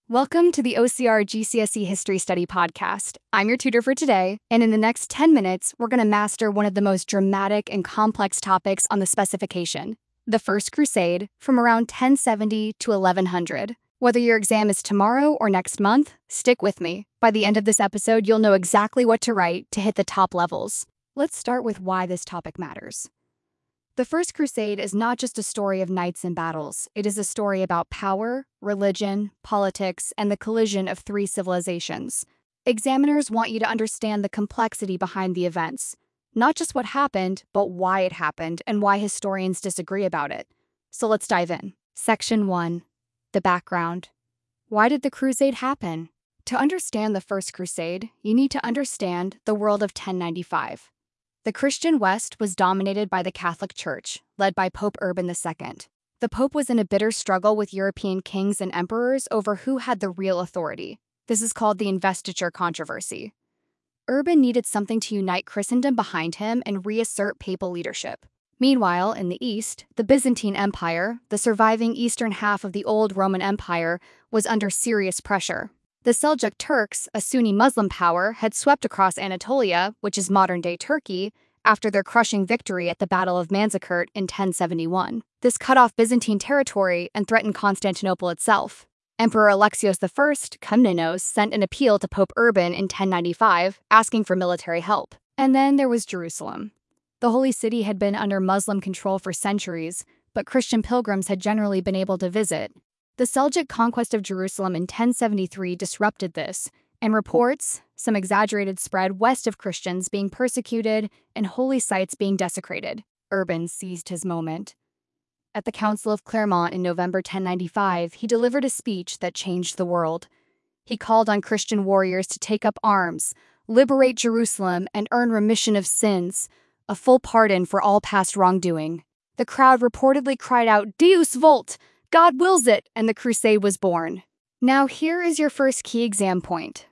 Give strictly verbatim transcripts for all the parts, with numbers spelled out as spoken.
Welcome to the O C R G C S E History Study Podcast. I'm your tutor for today, and in the next ten minutes, we're going to master one of the most dramatic and complex topics on the specification, the First Crusade, from around ten seventy to eleven hundred. Whether your exam is tomorrow or next month, stick with me. By the end of this episode, you'll know exactly what to write to hit the top levels. Let's start with why this topic matters. The First Crusade is not just a story of knights and battles. It is a story about power, religion, politics, and the collision of three civilizations. Examiners want you to understand the complexity behind the events, not just what happened, but why it happened and why historians disagree about it. So let's dive in. Section one. The background. Why did the Crusade happen? To understand the First Crusade, you need to understand the world of ten ninety-five. The Christian West was dominated by the Catholic Church, led by Pope Urban the Second. The Pope was in a bitter struggle with European kings and emperors over who had the real authority. This is called the investiture controversy. Urban needed something to unite Christendom behind him and reassert papal leadership. Meanwhile, in the East, the Byzantine Empire, the surviving eastern half of the old Roman Empire, was under serious pressure. The Seljuk Turks, a Sunni Muslim power, had swept across Anatolia, which is modern-day Turkey, after their crushing victory at the Battle of Manzikert in ten seventy-one. This cut off Byzantine territory and threatened Constantinople itself. Emperor Alexios the First, Komnenos, sent an appeal to Pope Urban in ten ninety-five, asking for military help. And then there was Jerusalem. The Holy City had been under Muslim control for centuries, but Christian pilgrims had generally been able to visit. The Seljuk conquest of Jerusalem in ten seventy-three disrupted this, and reports, some exaggerated, spread west of Christians being persecuted and holy sites being desecrated. Urban seized his moment. At the Council of Clermont in November ten ninety-five, he delivered a speech that changed the world. He called on Christian warriors to take up arms, liberate Jerusalem, and earn remission of sins, a full pardon for all past wrongdoing. The crowd reportedly cried out, "Deus vult! God wills it!" and the crusade was born. Now here is your first key exam point.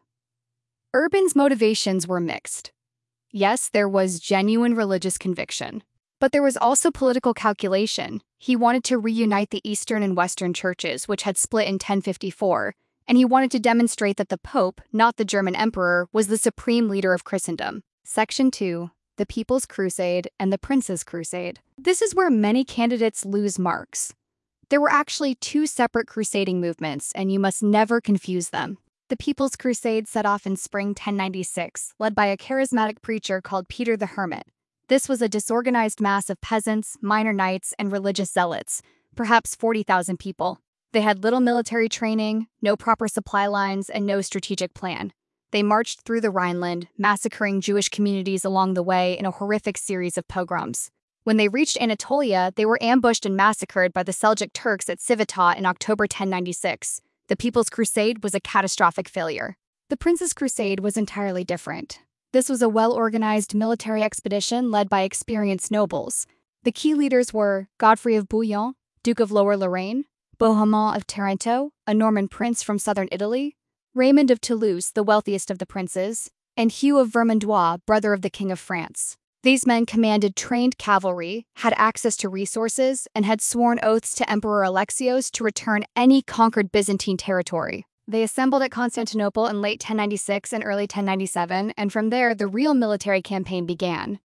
Urban's motivations were mixed. Yes, there was genuine religious conviction, but there was also political calculation. He wanted to reunite the Eastern and Western churches, which had split in ten fifty-four, and he wanted to demonstrate that the Pope, not the German Emperor, was the supreme leader of Christendom. Section two. The People's Crusade and the Prince's Crusade. This is where many candidates lose marks. There were actually two separate crusading movements, and you must never confuse them. The People's Crusade set off in spring ten ninety-six, led by a charismatic preacher called Peter the Hermit. This was a disorganized mass of peasants, minor knights, and religious zealots, perhaps forty thousand people. They had little military training, no proper supply lines, and no strategic plan. They marched through the Rhineland, massacring Jewish communities along the way in a horrific series of pogroms. When they reached Anatolia, they were ambushed and massacred by the Seljuk Turks at Civitat in October ten ninety-six. The People's Crusade was a catastrophic failure. The Prince's Crusade was entirely different. This was a well-organized military expedition led by experienced nobles. The key leaders were Godfrey of Bouillon, Duke of Lower Lorraine, Bohemond of Taranto, a Norman prince from southern Italy, Raymond of Toulouse, the wealthiest of the princes, and Hugh of Vermandois, brother of the King of France. These men commanded trained cavalry, had access to resources, and had sworn oaths to Emperor Alexios to return any conquered Byzantine territory. They assembled at Constantinople in late ten ninety-six and early ten ninety-seven, and from there, the real military campaign began.